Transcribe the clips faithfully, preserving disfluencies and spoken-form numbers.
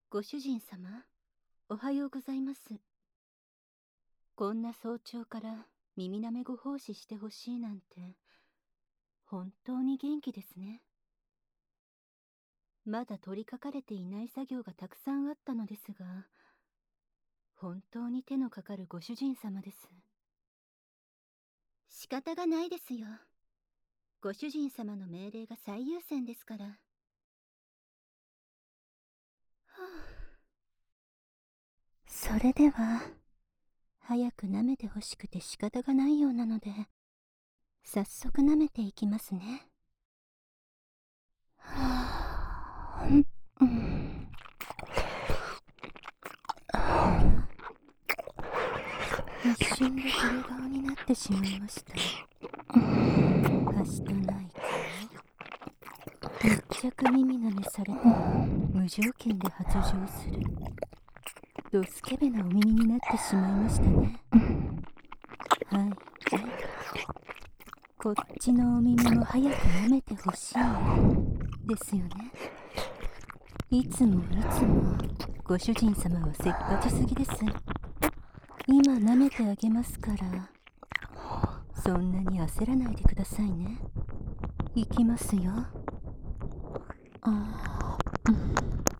ご主人様、おはようございます。こんな早朝から耳なめご奉仕してほしいなんて、本当に元気ですね。まだ取り掛かれていない作業がたくさんあったのですが、本当に手のかかるご主人様です。仕方がないですよ。ご主人様の命令が最優先ですから。はあ、それでは、早く舐めてほしくて仕方がないようなので、早速舐めていきますね。はぁ、うん、あら、一瞬でグレ顔になってしまいました。はしたない顔、密着耳なめされたら無条件で発情する、ドスケベなお耳になってしまいましたね。はい、こっちのお耳も早く舐めてほしいですよね。いつもいつもご主人様はせっかちすぎです。今舐めてあげますから、そんなに焦らないでくださいね。いきますよ。あー、うん、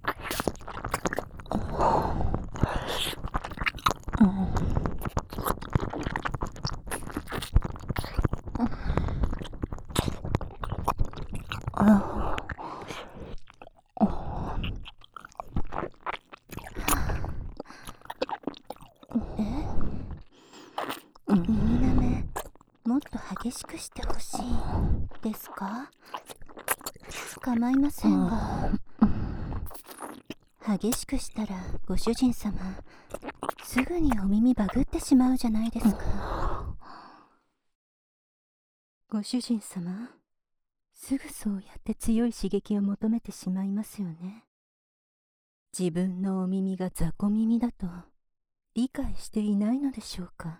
うん、あー、え、耳なめもっと激しくしてほしいですか？構いませんが、激しくしたらご主人様すぐにお耳バグってしまうじゃないですか。ご主人様、すぐそうやって強い刺激を求めてしまいますよね。自分のお耳が雑魚耳だと理解していないのでしょうか。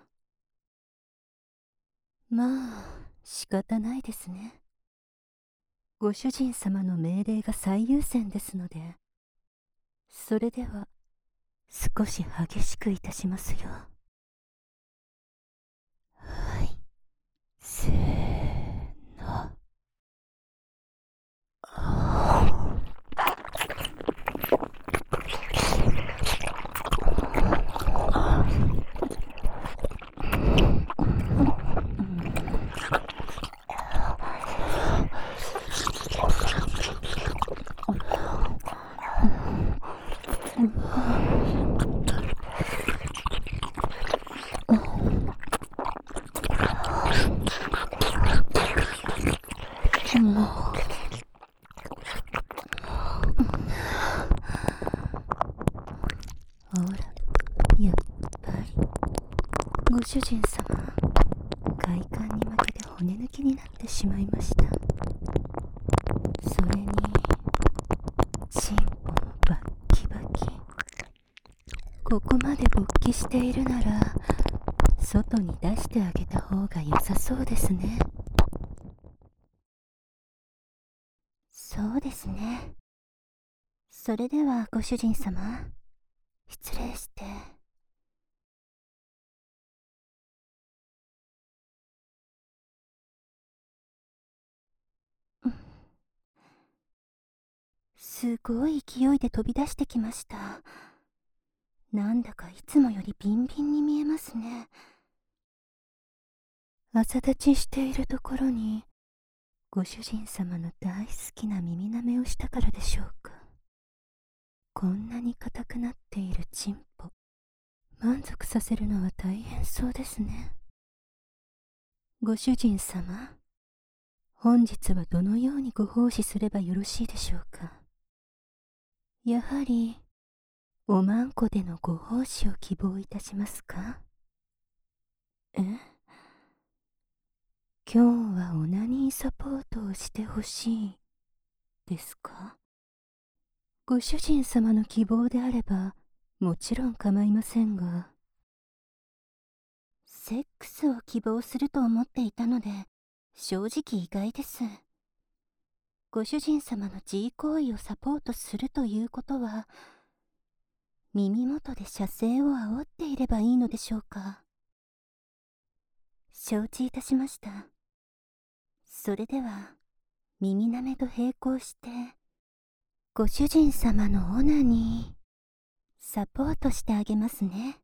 まあ仕方ないですね。ご主人様の命令が最優先ですので、それでは少し激しくいたしますよ。はい、せーの。ほら、やっぱりご主人様、快感に負けて骨抜きになってしまいました。それにチンポもバッキバキ。ここまで勃起しているなら外に出してあげた方が良さそうですね。そうですね。それではご主人様、失礼して。すごい勢いで飛び出してきました。なんだかいつもよりビンビンに見えますね。朝立ちしているところにご主人様の大好きな耳なめをしたからでしょうか。こんなに硬くなっているチンポ、満足させるのは大変そうですね。ご主人様、本日はどのようにご奉仕すればよろしいでしょうか。やはりおまんこでのご奉仕を希望いたしますか？え？今日はオナニーサポートをしてほしいですか？ご主人様の希望であればもちろん構いませんが。セックスを希望すると思っていたので正直意外です。ご主人様の自慰行為をサポートするということは耳元で射精を煽っていればいいのでしょうか。承知いたしました。それでは耳なめと並行してご主人様のオナにサポートしてあげますね。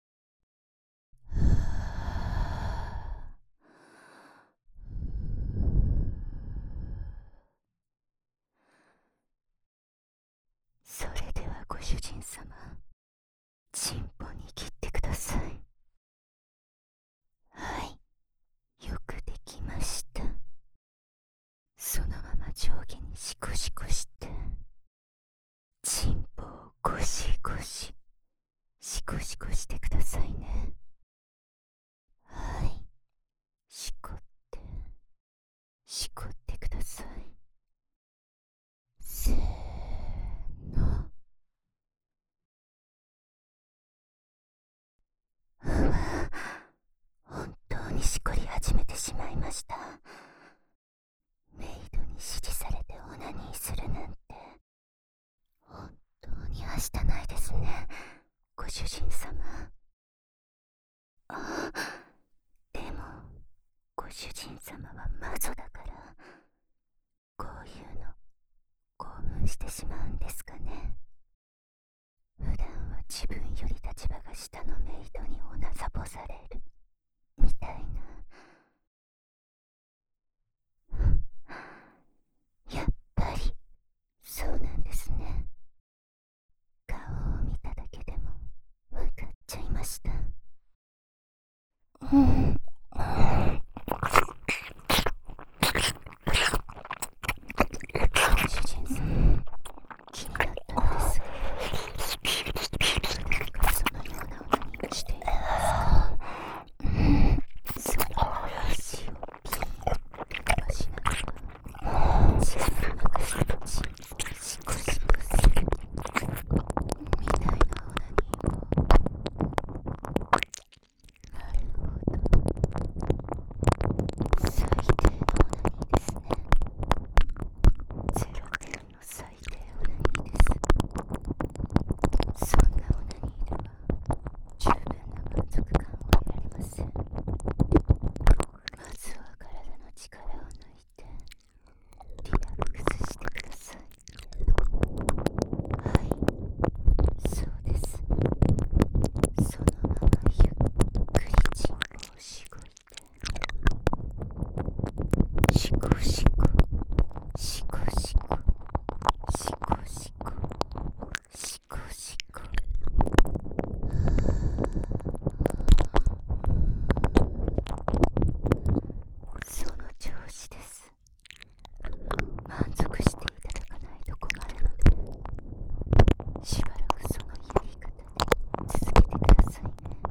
それではご主人様、チンポに切ってください。はい、よくできました。そのまま上下にシコシコしてチンポをゴシゴシシコシコしてくださいね。はい、しこってしこってください。せーの。うわ、本当にしこり始めてしまいました。メイドに指示されてオナニーするなんて本当にはしたないですね、ご主人様。あ、でもご主人様はマゾだからこういうの興奮してしまうんですかね。普段は自分より立場が下のメイドにおなさぼされるみたいな。やっぱりそうなんですね。顔を見ただけでも分かっちゃいました。うん、ご主人様、気になったのですが、普段からそのようなオナニーをしているんですか。その足をピーッと伸ばしながら小さなくしたチンポをシコシコするみたいなオナニーを。なるほど、最低のオナニーですね。ゼロてんの最低オナニーです。そんなオナニーでは十分な満足感を得られません。まずは体の力を抜いてリラックスしてください。はい、そうです。そのままゆっくりチンポをしごいてシコシコシコシコシコシコシコシコ。その調子です。満足していただかないと困るので、しばらくそのやり方で続けてくださいね。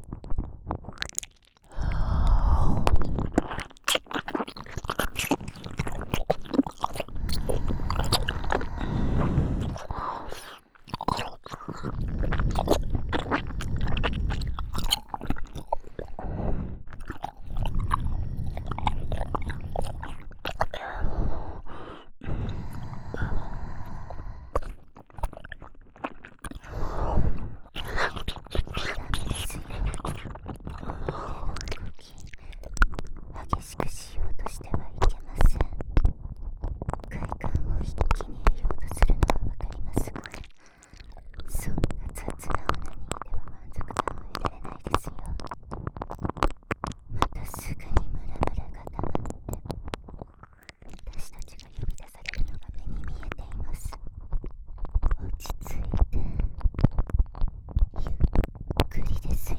激しくしようとしてはいけません。快感を一気に得ようとするのはわかりますが、そんな雑なオナニーでは満足感を得られないですよ。またすぐにムラムラが溜まって私たちが呼び出されるのが目に見えています。落ち着いてゆっくりですよ。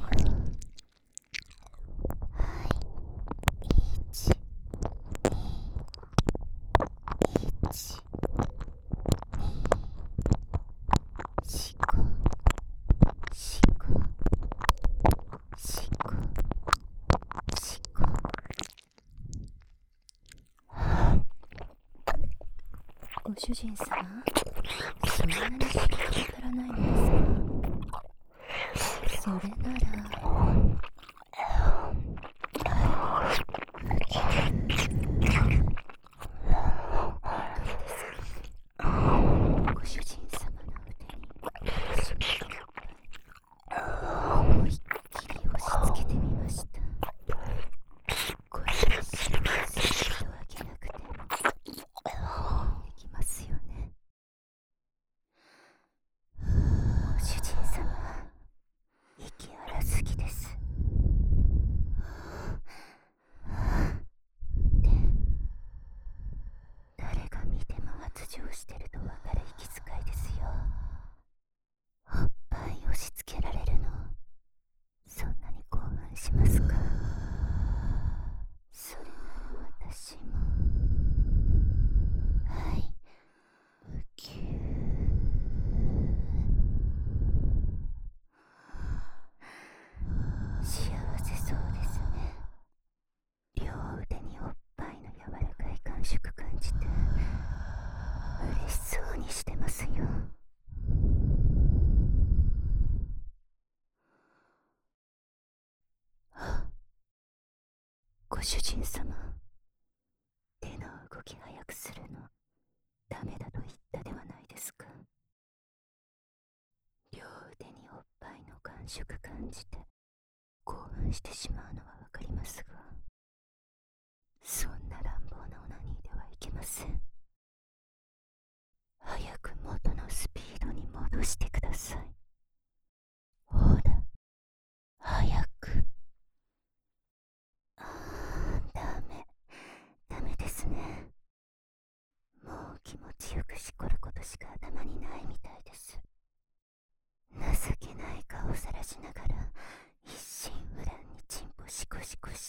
はい、いち、に、いち、に、しこ、しこ、しこ、しこ。ご主人様、そんなに刺激が足らないのですか。それならご主人様の腕にし主人様、手の動き早くするのダメだと言ったではないですか。両腕におっぱいの感触感じて興奮してしまうのはわかりますが、そんな乱暴なオナニーではいけません。早く元のスピードに戻してください。ほら、早く。あー、ダメ、ダメですね。もう気持ちよくしこることしか頭にないみたいです。情けない顔さらしながら一心不乱にチンポシコシコして、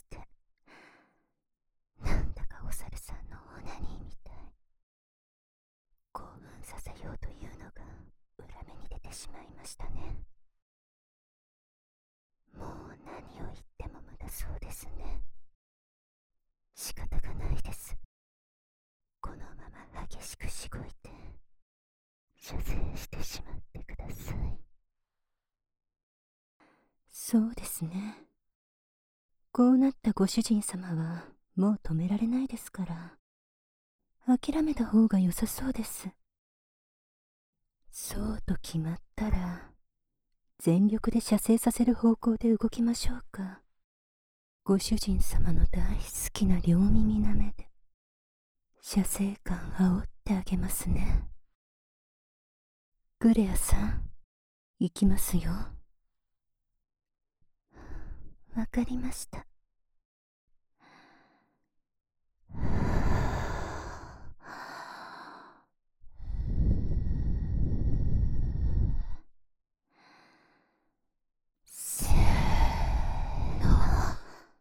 なんだかお猿さんのオナニーみたい。興奮させようというのが裏目に出てしまいましたね。もう何を言っても無駄そうですね。仕方がないです。このまま激しくしごいて射精してしまってください。そうですね。こうなったご主人様はもう止められないですから、諦めた方が良さそうです。そうと決まったら全力で射精させる方向で動きましょうか。ご主人様の大好きな両耳なめで射精感煽ってあげますね。グレアさん、行きますよ。わかりました。せーの。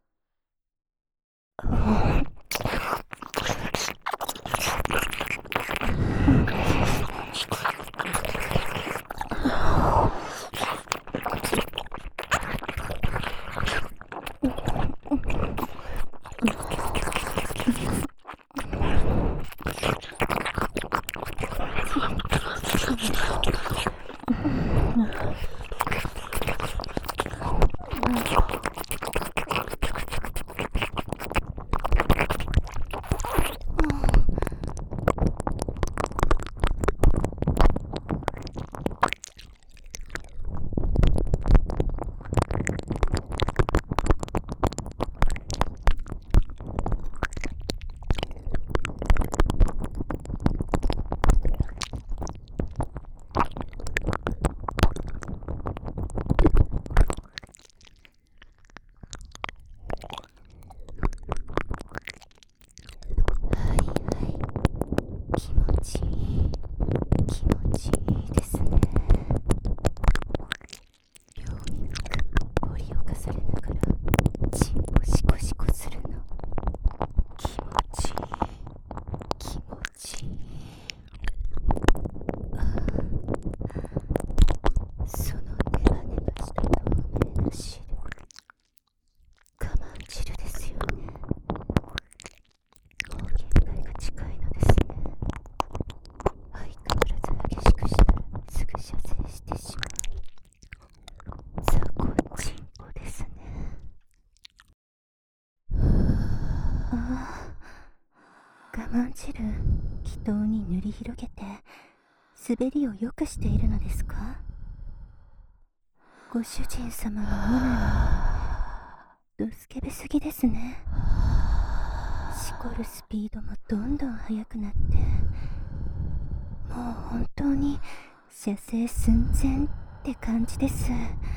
我慢汁、気筒に塗り広げて滑りを良くしているのですか？ご主人様のオナニー、どすけべすぎですね。しこるスピードもどんどん速くなって、もう本当に射精寸前って感じです。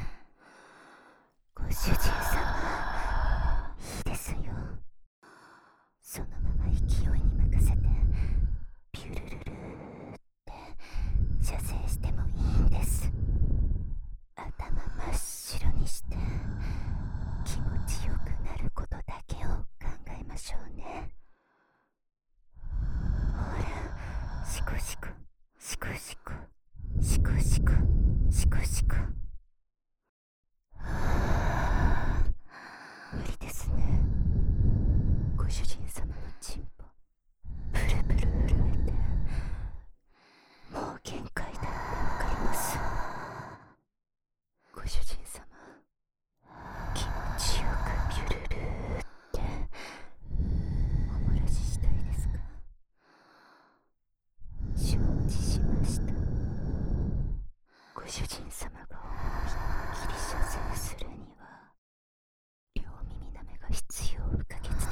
ご主人様、いいですよ。そのまま勢いに任せてピュルルルーって射精してもいいんです。頭真っ白にして気持ちよくなることだけを考えましょうね。ほら、シコシコシコシコシコシコシコシコ。無理ですね。ご主人様のチ主人様が思いっきり射精するには両耳なめが必要不可欠ですよ。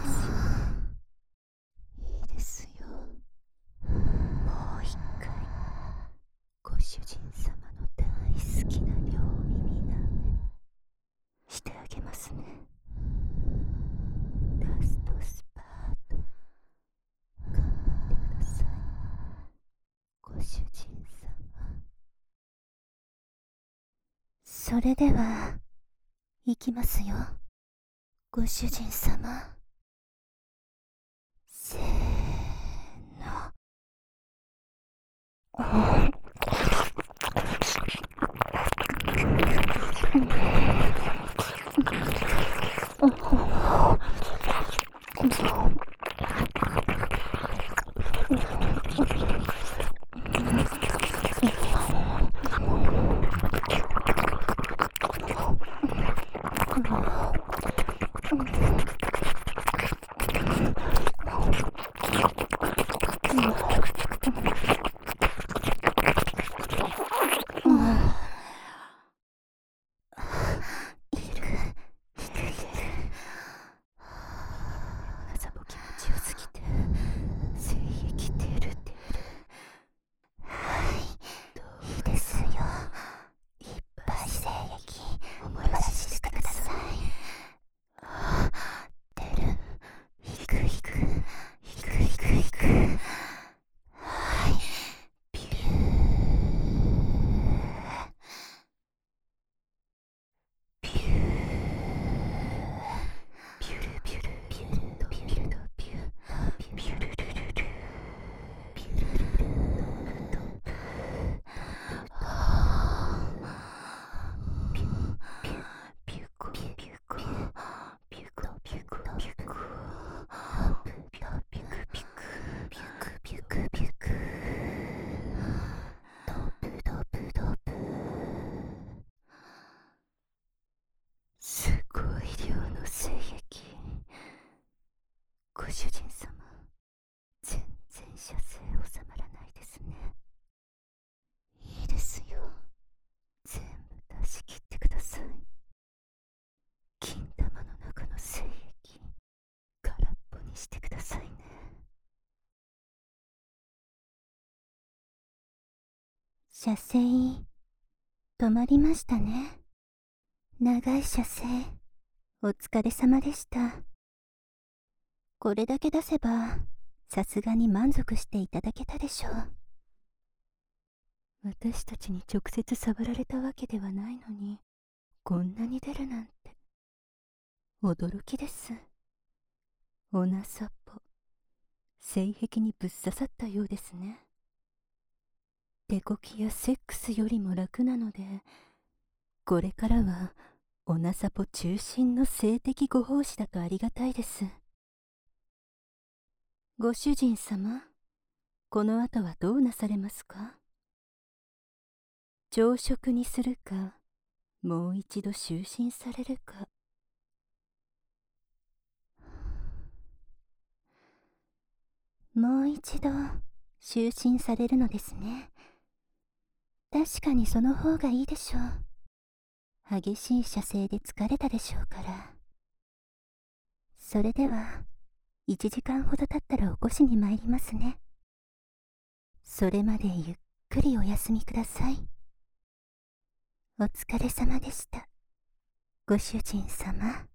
いいですよ。もう一回ご主人様の大好きな両耳なめしてあげますね。ラストスパート頑張ってください、ご主人様。それでは行きますよ、ご主人様。せーの。すごい量の精液。ご主人様、全然射精収まらないですね。いいですよ、全部出し切ってください。金玉の中の精液空っぽにしてくださいね。射精止まりましたね。長い射精お疲れ様でした。これだけ出せばさすがに満足していただけたでしょう。私たちに直接触られたわけではないのにこんなに出るなんて驚きです。おなさぽ性癖にぶっ刺さったようですね。手こきやセックスよりも楽なので、これからはおなさぽ中心の性的ご奉仕だとありがたいです。ご主人様、この後はどうなされますか？朝食にするか、もう一度就寝されるか。もう一度就寝されるのですね。確かにその方がいいでしょう。激しい射精で疲れたでしょうから。それではいちじかんほど経ったら起こしに参りますね。それまでゆっくりお休みください。お疲れ様でした、ご主人様。